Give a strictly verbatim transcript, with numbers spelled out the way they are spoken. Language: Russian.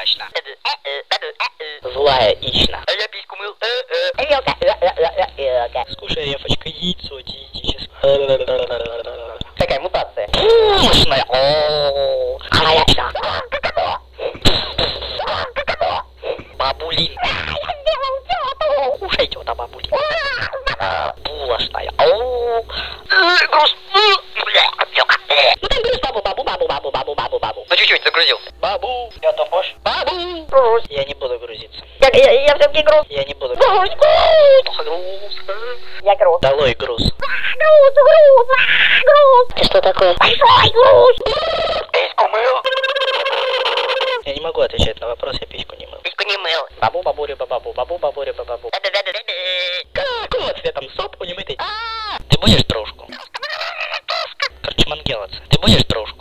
Смачно. Злая ична. А я письку мыл. Скушай, рефочка, яйцо диетическое. Такая мутация. Вкусная. Хорошо. Бабулин. Кушай, тёта бабулин. Булочная. Груз. Ну ты груз бабу, бабу, бабу, бабу, бабу, бабу, бабу. Ну чуть-чуть загрузился. Бабу. Я там больше. Бабу. Груз. Я не буду грузиться. Я, я, я все-таки груз. Я не буду. Груз, груз. Груз. Я груз. Долой груз. Груз, груз, груз. И что такое? Большой груз. Письку мыл. Я не могу отвечать на вопрос, я письку не мыл. Письку не мыл. Бабу, бабурю, бабабу, бабу, бабурю, бабабу. Какого цвета соп у немытой? Ты будешь стружку? Короче, мангелаться. Ты будешь стружку?